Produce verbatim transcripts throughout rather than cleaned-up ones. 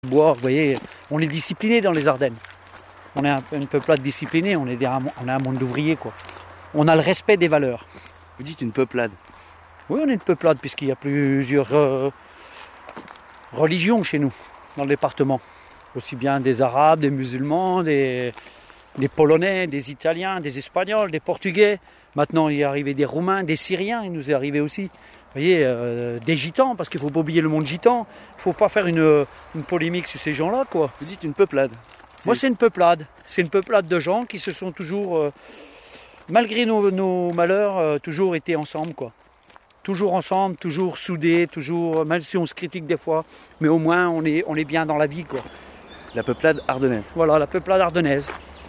Bois, vous voyez, on est discipliné dans les Ardennes. On est un, une peuplade disciplinée, on est, des, on est un monde d'ouvriers, quoi. On a le respect des valeurs. Vous dites une peuplade? Oui, on est une peuplade puisqu'il y a plusieurs euh, religions chez nous, dans le département. Aussi bien des Arabes, des musulmans, des, des Polonais, des Italiens, des Espagnols, des Portugais. Maintenant, il est arrivé des Roumains, des Syriens, il nous est arrivé aussi. Vous voyez, euh, des Gitans, parce qu'il ne faut pas oublier le monde gitan. Il ne faut pas faire une, une polémique sur ces gens-là, quoi. Vous dites une peuplade? Moi, c'est une peuplade. C'est une peuplade de gens qui se sont toujours, euh, malgré nos, nos malheurs, euh, toujours été ensemble, quoi. Toujours ensemble, toujours soudés, toujours, même si on se critique des fois, mais au moins on est, on est bien dans la vie, quoi. La peuplade ardennaise. Voilà, la peuplade ardennaise.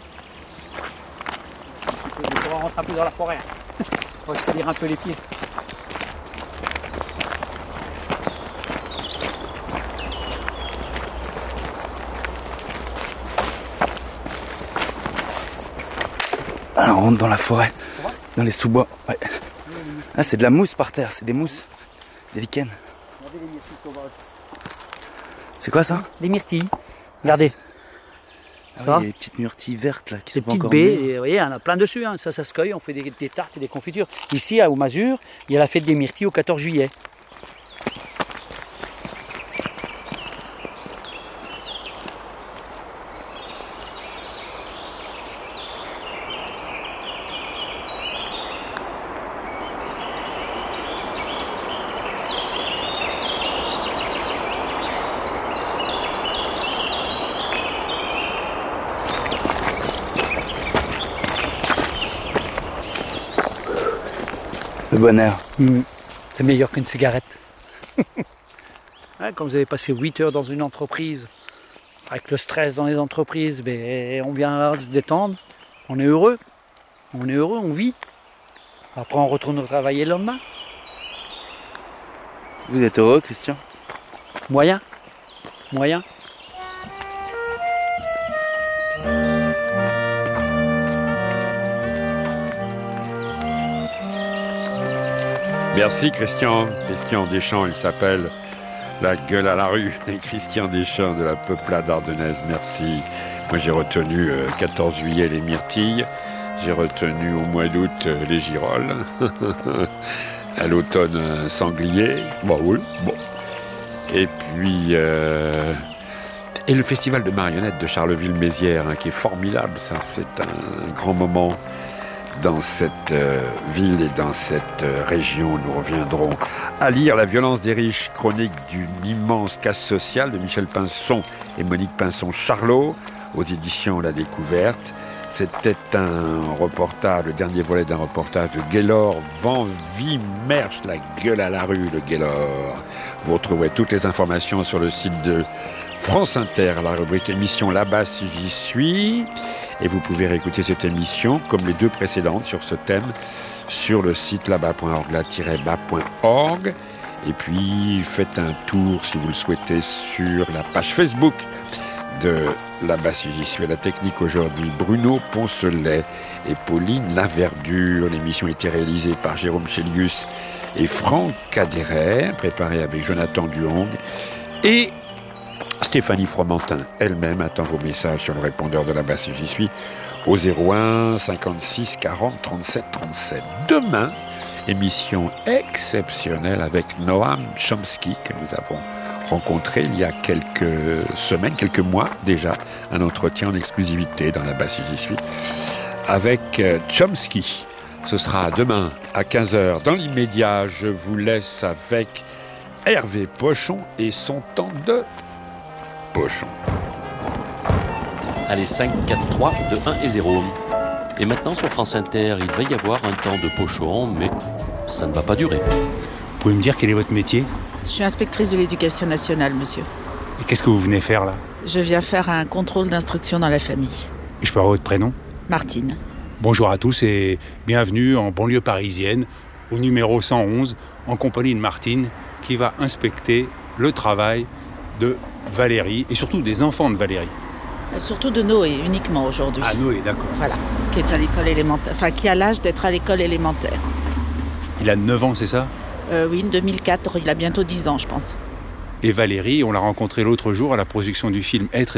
On va rentrer un peu dans la forêt. On va se salir un peu les pieds. Alors on rentre dans la forêt, dans les sous-bois. Ouais. Ah, c'est de la mousse par terre, c'est des mousses, des lichens. C'est quoi ça? Des myrtilles. Regardez. Ah, ça. Oui, des petites myrtilles vertes là qui Des sont pas petites encore baies, mûres. et, vous voyez, il y en a plein dessus. Hein. Ça, ça se cueille, on fait des, des tartes et des confitures. Ici, à Aumazur, il y a la fête des myrtilles au quatorze juillet. Le bon air. Mmh. C'est meilleur qu'une cigarette. Ouais, quand vous avez passé huit heures dans une entreprise, avec le stress dans les entreprises, ben, on vient là se détendre, on est heureux, on est heureux, on vit. Après on retourne travailler le lendemain. Vous êtes heureux, Christian? Moyen, moyen. Merci Christian. Christian Deschamps, il s'appelle La Gueule à la rue. Et Christian Deschamps de la peuplade ardennaise, merci. Moi j'ai retenu euh, quatorze juillet les myrtilles. J'ai retenu au mois d'août euh, les girolles. À l'automne un sanglier. Bon oui, bon. Et puis... Euh... Et le festival de marionnettes de Charleville-Mézières, hein, qui est formidable. Ça, c'est un, un grand moment dans cette euh, ville et dans cette euh, région. Nous reviendrons à lire La violence des riches, chronique d'une immense casse sociale de Michel Pinson et Monique Pinson-Charlot aux éditions La Découverte. C'était un reportage, le dernier volet d'un reportage de Gaylor Van Wiemersch, La Gueule à la rue, le Gaylor. Vous retrouverez toutes les informations sur le site de France Inter, la rubrique émission Là-bas si j'y suis. Et vous pouvez réécouter cette émission, comme les deux précédentes, sur ce thème, sur le site là-bas point org, là tiret bas point org. Et puis, faites un tour, si vous le souhaitez, sur la page Facebook de Là-bas si j'y suis. À la technique aujourd'hui, Bruno Poncelet et Pauline Laverdure. L'émission a été réalisée par Jérôme Chélius et Franck Caderet, préparée avec Jonathan Duhong. Et Stéphanie Fromentin elle-même attend vos messages sur le répondeur de Là-bas si j'y suis au zéro un cinquante-six quarante trente-sept trente-sept. Demain, émission exceptionnelle avec Noam Chomsky que nous avons rencontré il y a quelques semaines, quelques mois déjà, un entretien en exclusivité dans Là-bas si j'y suis avec Chomsky. Ce sera demain à quinze heures. Dans l'immédiat, je vous laisse avec Hervé Pochon et son temps de Pochon. Allez, cinq, quatre, trois, deux, un et zéro. Et maintenant sur France Inter, il va y avoir un temps de Pochon, mais ça ne va pas durer. Vous pouvez me dire quel est votre métier? Je suis inspectrice de l'éducation nationale, monsieur. Et qu'est-ce que vous venez faire là? Je viens faire un contrôle d'instruction dans la famille. Et je peux avoir votre prénom? Martine. Bonjour à tous et bienvenue en banlieue parisienne, au numéro cent onze, en compagnie de Martine, qui va inspecter le travail de Valérie et surtout des enfants de Valérie. Euh, surtout de Noé, uniquement aujourd'hui. Ah, Noé, d'accord. Voilà, qui est à l'école élémentaire, enfin qui a l'âge d'être à l'école élémentaire. Il a neuf ans, c'est ça? Euh, oui, deux mille quatre, il a bientôt dix ans, je pense. Et Valérie, on l'a rencontrée l'autre jour à la projection du film Être